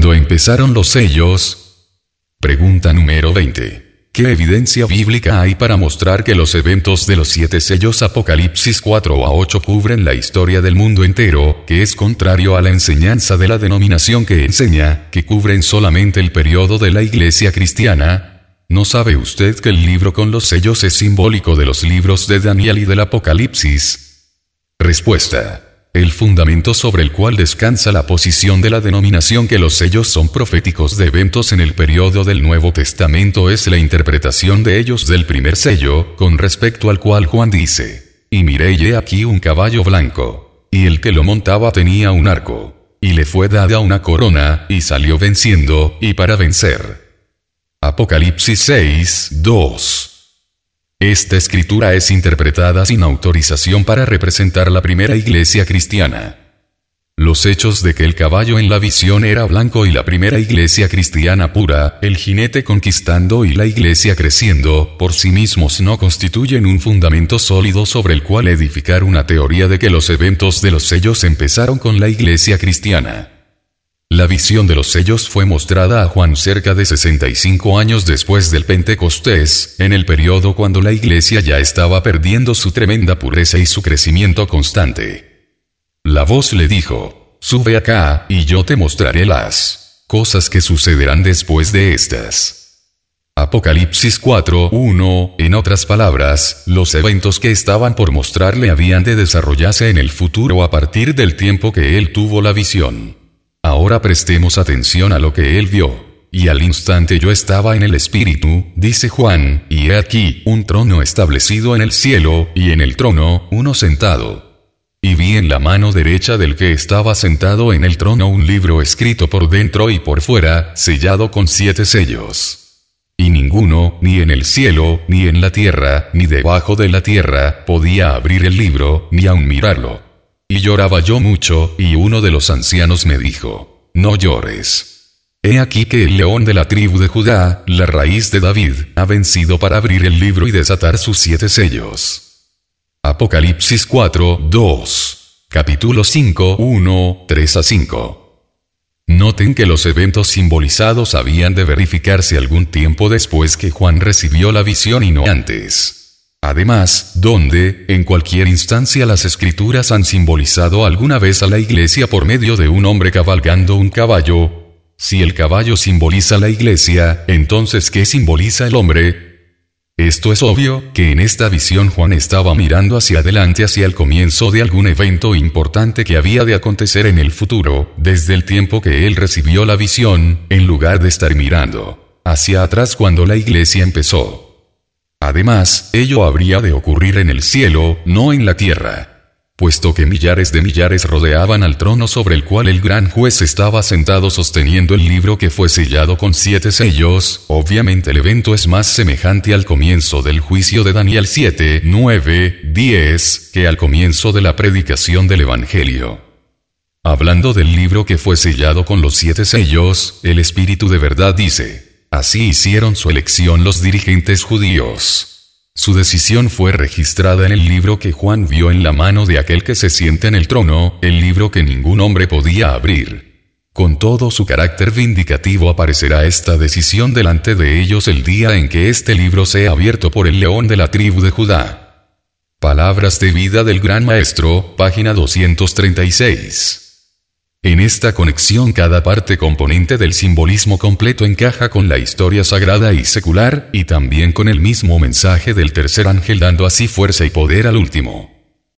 cuando empezaron los sellos? Pregunta número 20. ¿Qué evidencia bíblica hay para mostrar que los eventos de los 7 sellos Apocalipsis 4 a 8 cubren la historia del mundo entero, que es contrario a la enseñanza de la denominación que enseña que cubren solamente el periodo de la iglesia cristiana? ¿No sabe usted que el libro con los sellos es simbólico de los libros de Daniel y del Apocalipsis? Respuesta. El fundamento sobre el cual descansa la posición de la denominación que los sellos son proféticos de eventos en el periodo del Nuevo Testamento es la interpretación de ellos del primer sello, con respecto al cual Juan dice: y miré y he aquí un caballo blanco, y el que lo montaba tenía un arco, y le fue dada una corona, y salió venciendo, y para vencer. Apocalipsis 6, 2. Esta escritura es interpretada sin autorización para representar la primera iglesia cristiana. Los hechos de que el caballo en la visión era blanco y la primera iglesia cristiana pura, el jinete conquistando y la iglesia creciendo, por sí mismos no constituyen un fundamento sólido sobre el cual edificar una teoría de que los eventos de los sellos empezaron con la iglesia cristiana. La visión de los sellos fue mostrada a Juan cerca de 65 años después del Pentecostés, en el periodo cuando la iglesia ya estaba perdiendo su tremenda pureza y su crecimiento constante. La voz le dijo: sube acá, y yo te mostraré las cosas que sucederán después de estas. Apocalipsis 4, 1, en otras palabras, los eventos que estaban por mostrarle habían de desarrollarse en el futuro a partir del tiempo que él tuvo la visión. Ahora prestemos atención a lo que él vio. Y al instante yo estaba en el Espíritu, dice Juan, y he aquí, un trono establecido en el cielo, y en el trono, uno sentado. Y vi en la mano derecha del que estaba sentado en el trono un libro escrito por dentro y por fuera, sellado con 7 sellos. Y ninguno, ni en el cielo, ni en la tierra, ni debajo de la tierra, podía abrir el libro, ni aun mirarlo. Y lloraba yo mucho, y uno de los ancianos me dijo: no llores. He aquí que el león de la tribu de Judá, la raíz de David, ha vencido para abrir el libro y desatar sus 7 sellos. Apocalipsis 4, 2. Capítulo 5, 1, 3 a 5. Noten que los eventos simbolizados habían de verificarse algún tiempo después que Juan recibió la visión y no antes. Además, donde, en cualquier instancia las escrituras han simbolizado alguna vez a la iglesia por medio de un hombre cabalgando un caballo. Si el caballo simboliza la iglesia, entonces ¿qué simboliza el hombre? Esto es obvio, que en esta visión Juan estaba mirando hacia adelante hacia el comienzo de algún evento importante que había de acontecer en el futuro, desde el tiempo que él recibió la visión, en lugar de estar mirando hacia atrás cuando la iglesia empezó. Además, ello habría de ocurrir en el cielo, no en la tierra, puesto que millares de millares rodeaban al trono sobre el cual el gran juez estaba sentado sosteniendo el libro que fue sellado con 7 sellos. Obviamente el evento es más semejante al comienzo del juicio de Daniel 7, 9, 10, que al comienzo de la predicación del Evangelio. Hablando del libro que fue sellado con los 7 sellos, el Espíritu de verdad dice: así hicieron su elección los dirigentes judíos. Su decisión fue registrada en el libro que Juan vio en la mano de aquel que se sienta en el trono, el libro que ningún hombre podía abrir. Con todo su carácter vindicativo aparecerá esta decisión delante de ellos el día en que este libro sea abierto por el león de la tribu de Judá. Palabras de vida del Gran Maestro, página 236. En esta conexión cada parte componente del simbolismo completo encaja con la historia sagrada y secular, y también con el mismo mensaje del tercer ángel dando así fuerza y poder al último.